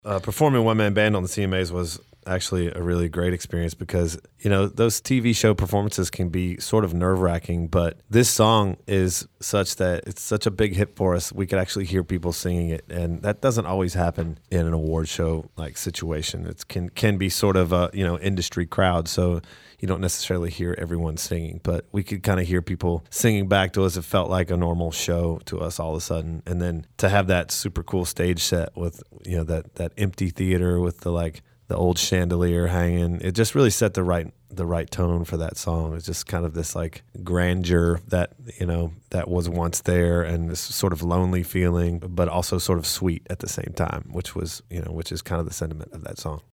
Performing one man band on the CMAs was actually a really great experience because, those TV show performances can be sort of nerve-wracking, but this song is such that it's such a big hit for us. We could actually hear people singing it, and that doesn't always happen in an award show like situation. It can be sort of a, industry crowd, so you don't necessarily hear everyone singing, but we could kind of hear people singing back to us. It felt like a normal show to us all of a sudden. And then to have that super cool stage set with, that empty theater with the old chandelier hanging, it just really set the right tone for that song. It's just kind of this like grandeur that, that was once there, and this sort of lonely feeling, but also sort of sweet at the same time, which is kind of the sentiment of that song.